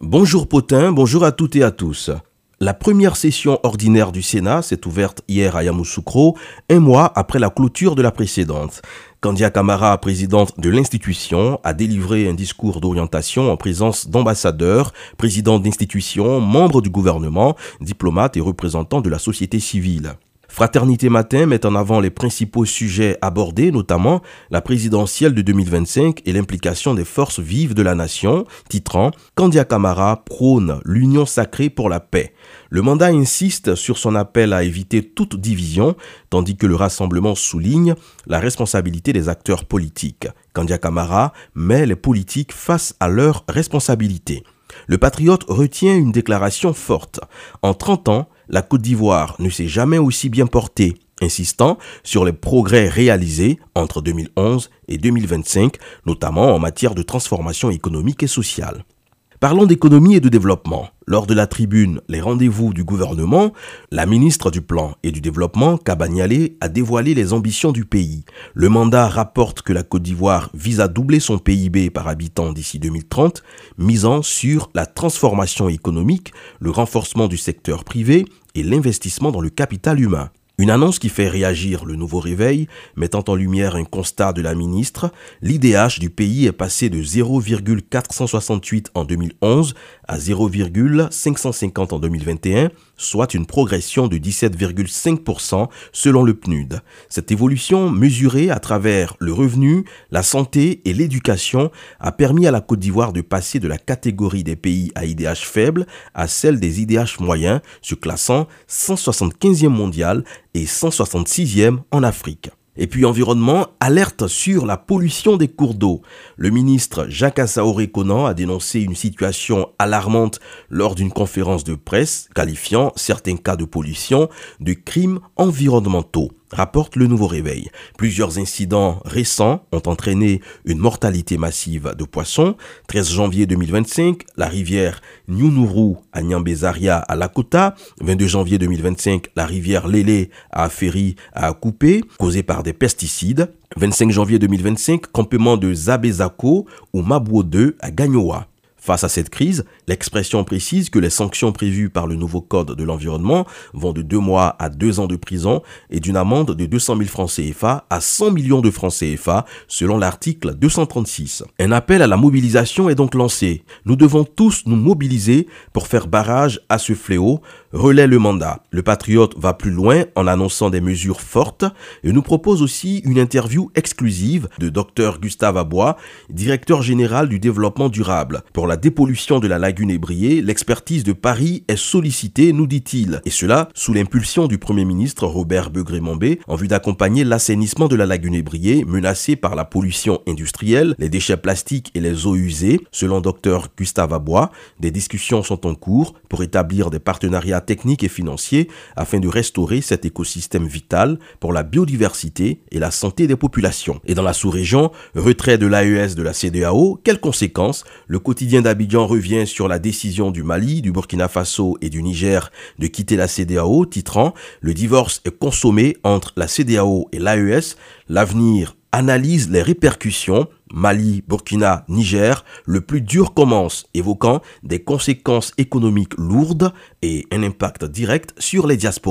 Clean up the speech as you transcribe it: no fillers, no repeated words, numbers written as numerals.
Bonjour Potin, bonjour à toutes et à tous. La première session ordinaire du Sénat s'est ouverte hier à Yamoussoukro, un mois après la clôture de la précédente. Kandia Camara, présidente de l'institution, a délivré un discours d'orientation en présence d'ambassadeurs, présidents d'institutions, membres du gouvernement, diplomates et représentants de la société civile. Fraternité Matin met en avant les principaux sujets abordés, notamment la présidentielle de 2025 et l'implication des forces vives de la nation, titrant « Kandia Camara prône l'union sacrée pour la paix ». Le mandat insiste sur son appel à éviter toute division, tandis que le rassemblement souligne la responsabilité des acteurs politiques. Kandia Camara met les politiques face à leurs responsabilités. Le patriote retient une déclaration forte. En 30 ans, la Côte d'Ivoire ne s'est jamais aussi bien portée, insistant sur les progrès réalisés entre 2011 et 2025, notamment en matière de transformation économique et sociale. Parlons d'économie et de développement. Lors de la tribune « Les rendez-vous du gouvernement », la ministre du Plan et du Développement, Kaba Nialé, a dévoilé les ambitions du pays. Le mandat rapporte que la Côte d'Ivoire vise à doubler son PIB par habitant d'ici 2030, misant sur la transformation économique, le renforcement du secteur privé et l'investissement dans le capital humain. Une annonce qui fait réagir le nouveau réveil, mettant en lumière un constat de la ministre, l'IDH du pays est passé de 0,468 en 2011 à 0,550 en 2021, soit une progression de 17,5% selon le PNUD. Cette évolution, mesurée à travers le revenu, la santé et l'éducation, a permis à la Côte d'Ivoire de passer de la catégorie des pays à IDH faible à celle des IDH moyens, se classant 175e mondial et 166e en Afrique. Et puis environnement, alerte sur la pollution des cours d'eau. Le ministre Jacques Assaoré Conan a dénoncé une situation alarmante lors d'une conférence de presse, qualifiant certains cas de pollution de crimes environnementaux, rapporte le nouveau réveil. Plusieurs incidents récents ont entraîné une mortalité massive de poissons. 13 janvier 2025, la rivière Nyunourou à Nyambézaria à Lakota. 22 janvier 2025, la rivière Lélé à Aferi à Akupé, causée par des pesticides. 25 janvier 2025, campement de Zabezako ou Mabouo 2 à Gagnoa. Face à cette crise, l'expression précise que les sanctions prévues par le nouveau code de l'environnement vont de 2 mois à 2 ans de prison et d'une amende de 200 000 francs CFA à 100 millions de francs CFA selon l'article 236. Un appel à la mobilisation est donc lancé. Nous devons tous nous mobiliser pour faire barrage à ce fléau, relaie le mandat. Le patriote va plus loin en annonçant des mesures fortes et nous propose aussi une interview exclusive de Dr Gustave Abois, directeur général du développement durable. Pour la dépollution de la lagune ébriée, l'expertise de Paris est sollicitée, nous dit-il, et cela sous l'impulsion du Premier ministre Robert Begré-Mombé en vue d'accompagner l'assainissement de la lagune ébriée menacée par la pollution industrielle, les déchets plastiques et les eaux usées. Selon Dr Gustave Abois, des discussions sont en cours pour établir des partenariats techniques et financiers afin de restaurer cet écosystème vital pour la biodiversité et la santé des populations. Et dans la sous-région, retrait de l'AES de la CEDEAO, quelles conséquences? Le quotidien d'Abidjan revient sur la décision du Mali, du Burkina Faso et du Niger de quitter la CEDEAO, titrant « Le divorce est consommé entre la CEDEAO et l'AES. L'avenir analyse les répercussions. Mali, Burkina, Niger, le plus dur commence, évoquant des conséquences économiques lourdes et un impact direct sur les diasporas. »